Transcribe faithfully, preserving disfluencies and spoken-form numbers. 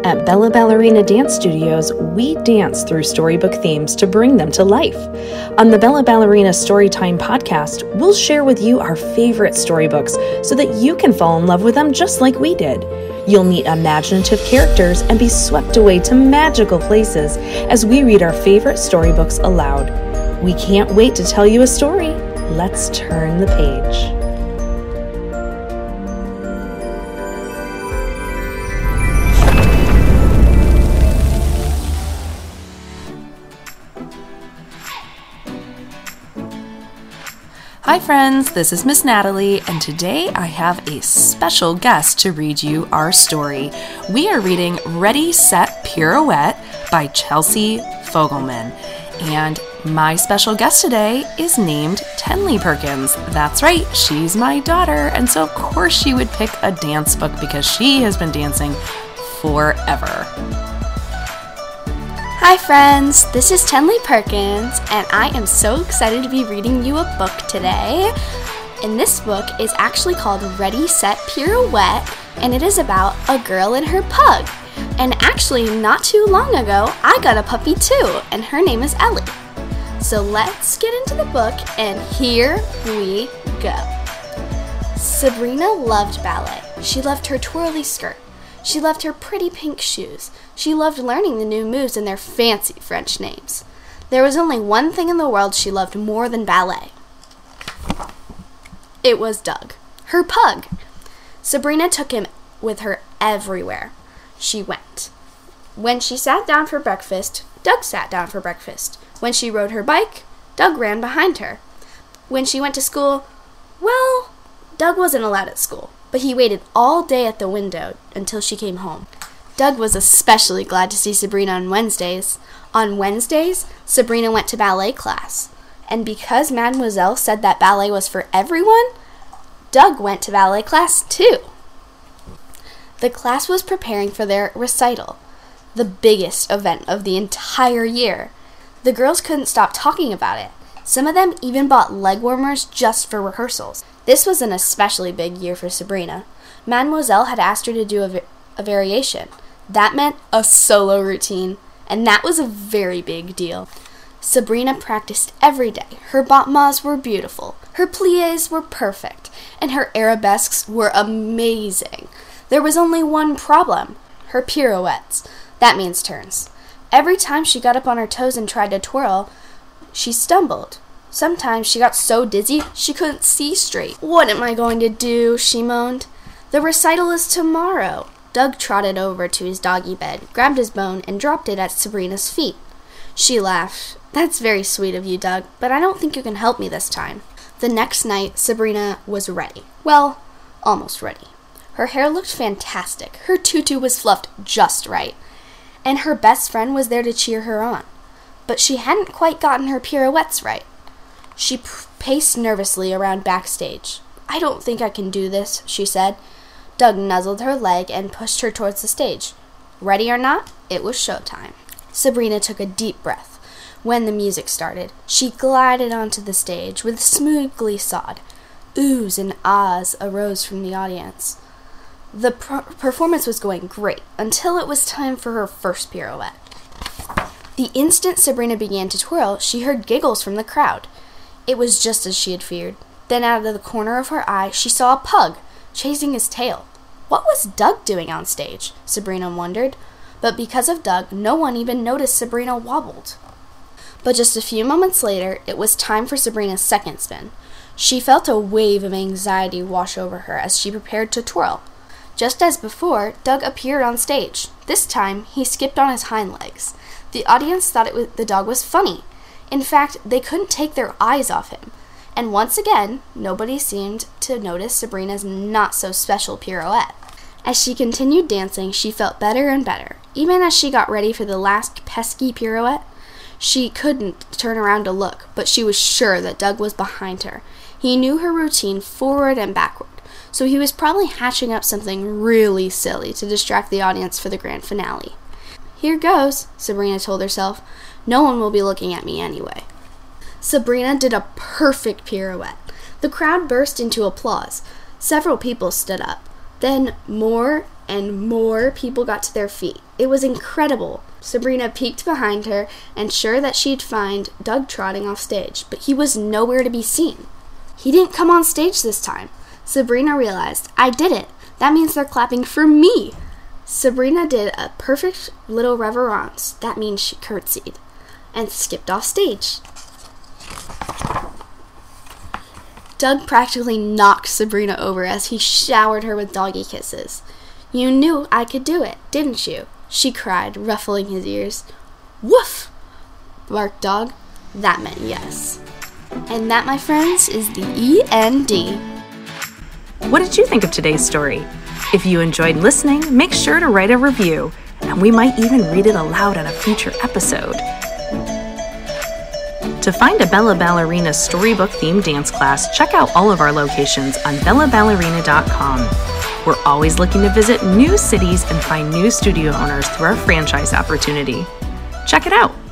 At Bella Ballerina Dance Studios, we dance through storybook themes to bring them to life. On the Bella Ballerina Storytime podcast, we'll share with you our favorite storybooks so that you can fall in love with them just like we did. You'll meet imaginative characters and be swept away to magical places as we read our favorite storybooks aloud. We can't wait to tell you a story. Let's turn the page. Hi friends, this is Miss Natalie, and today I have a special guest to read you our story. We are reading Ready, Set, Pirouette by Chelsea Fogelman, and my special guest today is named Tenley Perkins. That's right, she's my daughter, and so of course she would pick a dance book because she has been dancing forever. Hi friends, this is Tenley Perkins, and I am so excited to be reading you a book today. And this book is actually called Ready, Set, Pirouette, and it is about a girl and her pug. And actually, not too long ago, I got a puppy too, and her name is Ellie. So let's get into the book, and here we go. Sabrina loved ballet. She loved her twirly skirt. She loved her pretty pink shoes. She loved learning the new moves and their fancy French names. There was only one thing in the world she loved more than ballet. It was Doug, her pug. Sabrina took him with her everywhere she went. When she sat down for breakfast, Doug sat down for breakfast. When she rode her bike, Doug ran behind her. When she went to school, well, Doug wasn't allowed at school, but he waited all day at the window until she came home. Doug was especially glad to see Sabrina on Wednesdays. On Wednesdays, Sabrina went to ballet class. And because Mademoiselle said that ballet was for everyone, Doug went to ballet class too. The class was preparing for their recital, the biggest event of the entire year. The girls couldn't stop talking about it. Some of them even bought leg warmers just for rehearsals. This was an especially big year for Sabrina. Mademoiselle had asked her to do a, a variation. That meant a solo routine, and that was a very big deal. Sabrina practiced every day. Her battements were beautiful, her pliés were perfect, and her arabesques were amazing. There was only one problem, her pirouettes. That means turns. Every time she got up on her toes and tried to twirl, she stumbled. Sometimes she got so dizzy she couldn't see straight. "What am I going to do?" she moaned. "The recital is tomorrow." Doug trotted over to his doggy bed, grabbed his bone, and dropped it at Sabrina's feet. She laughed. "That's very sweet of you, Doug, but I don't think you can help me this time." The next night, Sabrina was ready. Well, almost ready. Her hair looked fantastic. Her tutu was fluffed just right. And her best friend was there to cheer her on. But she hadn't quite gotten her pirouettes right. She p- paced nervously around backstage. "I don't think I can do this," she said. Doug nuzzled her leg and pushed her towards the stage. Ready or not, it was showtime. Sabrina took a deep breath. When the music started, she glided onto the stage with smooth glissade. Oohs and ahs arose from the audience. The per- performance was going great until it was time for her first pirouette. The instant Sabrina began to twirl, she heard giggles from the crowd. It was just as she had feared. Then out of the corner of her eye, she saw a pug chasing his tail. What was Doug doing on stage? Sabrina wondered. But because of Doug, no one even noticed Sabrina wobbled. But just a few moments later, it was time for Sabrina's second spin. She felt a wave of anxiety wash over her as she prepared to twirl. Just as before, Doug appeared on stage. This time, he skipped on his hind legs. The audience thought it was, the dog was funny. In fact, they couldn't take their eyes off him. And once again, nobody seemed to notice Sabrina's not-so-special pirouette. As she continued dancing, she felt better and better. Even as she got ready for the last pesky pirouette, she couldn't turn around to look, but she was sure that Doug was behind her. He knew her routine forward and backward, so he was probably hatching up something really silly to distract the audience for the grand finale. "Here goes," Sabrina told herself. "No one will be looking at me anyway." Sabrina did a perfect pirouette. The crowd burst into applause. Several people stood up. Then more and more people got to their feet. It was incredible. Sabrina peeked behind her and sure that she'd find Doug trotting off stage, but he was nowhere to be seen. He didn't come on stage this time. Sabrina realized, I did it. That means they're clapping for me. Sabrina did a perfect little reverence. That means she curtsied and skipped off stage. Doug practically knocked Sabrina over as he showered her with doggy kisses. You knew I could do it, didn't you? She cried, ruffling his ears. Woof! Barked Dog. That meant yes. And that, my friends, is the E N D. What did you think of today's story? If you enjoyed listening, make sure to write a review, and we might even read it aloud on a future episode. To find a Bella Ballerina storybook-themed dance class, check out all of our locations on bella ballerina dot com. We're always looking to visit new cities and find new studio owners through our franchise opportunity. Check it out!